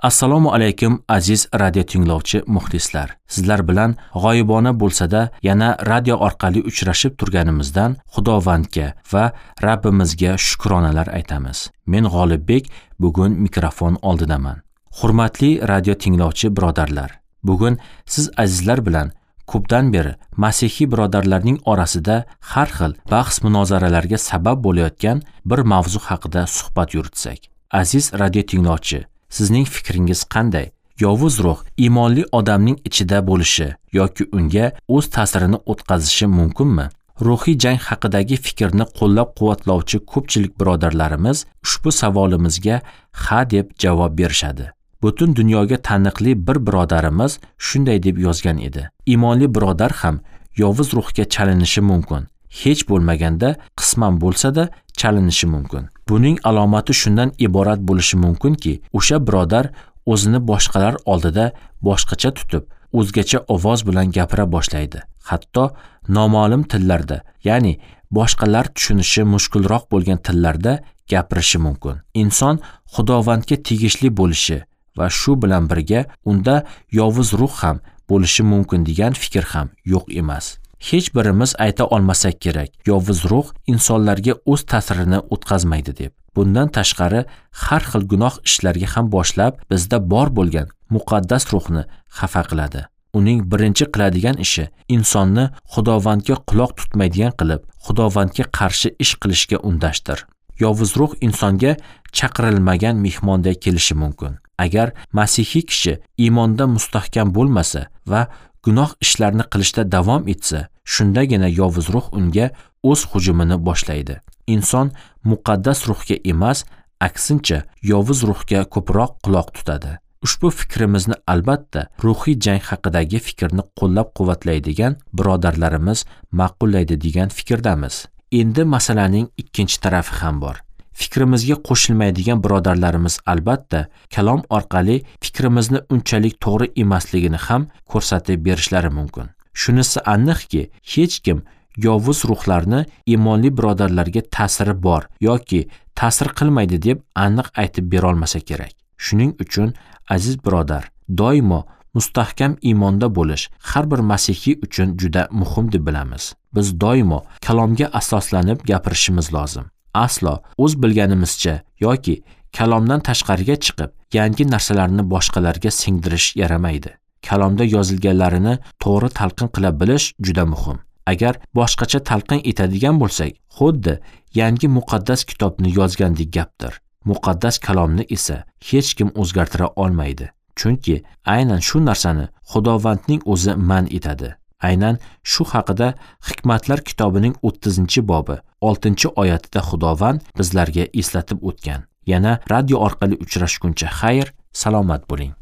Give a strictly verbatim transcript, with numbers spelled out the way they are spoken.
Assalomu alaykum aziz radio tinglovchi muxlislar. Sizlar bilan g'oyibona bo'lsa-da yana radio orqali uchrashib turganimizdan Xudovandga va Rabbimizga shukronalar aytamiz. Men G'olibbek bugun mikrofon oldidaman. Hurmatli radio tinglovchi birodarlar, bugun siz azizlar bilan ko'pdan beri Masihiy birodarlarning orasida har xil bahs-munozaralarga sabab bo'layotgan bir mavzu haqida suhbat yuritsak. Aziz radio tinglovchi, sizning fikringiz qanday? Yovuz ruh iymonli odamning ichida bo'lishi yoki unga o'z ta'sirini o'tkazishi mumkinmi? Ruhiy jang haqidagi fikrni qo'llab-quvvatlovchi ko'pchilik birodarlarimiz ushbu savolimizga ha deb javob berishadi. Butun dunyoga taniqli bir birodarimiz shunday deb yozgan edi. Iymonli birodar ham yovuz ruhga chalinishi mumkin. Hech bo'lmaganda qisman bo'lsa-da chalinishi mumkin. Buning alomati shundan iborat bo'lishi mumkinki, o'sha birodar o'zini boshqalar oldida boshqacha tutib, o'zgacha ovoz bilan gapira boshlaydi. Hatto noma'lum tillarda, ya'ni boshqalar tushunishi mushkulroq bo'lgan tillarda gapirishi mumkin. Inson Xudovandga tegishli bo'lishi va shu bilan birga unda yovuz ruh ham bo'lishi mumkin degan fikr ham yo'q emas. Hech birimiz ayta olmasak kerak, yovuz ruh insonlarga o'z ta'sirini o'tkazmaydi deb. Bundan tashqari har xil gunoh ishlarga ham boshlab bizda bor bo'lgan muqaddas ruhni xafa qiladi. Uning birinchi qiladigan ishi insonni Xudovandga quloq tutmaydigan qilib, Xudovandga qarshi ish qilishga undashdir. Yovuz ruh insonga chaqirilmagan mehmonday kelishi mumkin. Agar masihiy kishi iymonda mustahkam bo'lmasa va gunoh ishlarni qilishda davom etsa, shundagina yovuz ruh unga o'z hujumini boshlaydi. Inson muqaddas ruhga emas, aksincha yovuz ruhga ko'proq quloq tutadi. Ushbu fikrimizni albatta ruhiy jang haqidagi fikrni qo'llab-quvvatlaydigan birodarlarimiz ma'qullaydi degan fikrdamiz. Endi masalaning ikkinchi tarafi ham bor. Fikrimizga qo'shilmaydigan birodarlarimiz albatta kalom orqali fikrimizni unchalik to'g'ri emasligini ham ko'rsatib berishlari mumkin. Shunisi aniqki, hech kim yovuz ruhlarni iymonli birodarlarga ta'siri bor yoki ta'sir qilmaydi deb aniq aytib bera olmasa kerak. Shuning uchun aziz birodar, doimo mustahkam iymonda bo'lish har bir masihiy uchun juda muhim deb bilamiz. Biz doimo kalomga asoslanib gapirishimiz lozim. Aslo o'z bilganimizcha yoki kalomdan tashqariga chiqib, yangi narsalarni boshqalarga singdirish yaramaydi. Kalomda yozilganlarini to'g'ri talqin qila bilish juda muhim. Agar boshqacha talqin etadigan bo'lsak, xuddi yangi muqaddas kitobni yozgandek gapdir. Muqaddas kalomni esa hech kim o'zgartira olmaydi. Chunki aynan shu narsani Xudovandning o'zi man etadi. Aynan shu haqida Hikmatlar kitobining o'ttizinchi bobi oltinchi oyatida Xudovand bizlarga eslatib o'tgan. Yana radio orqali uchrashguncha xayr, salomat bo'ling.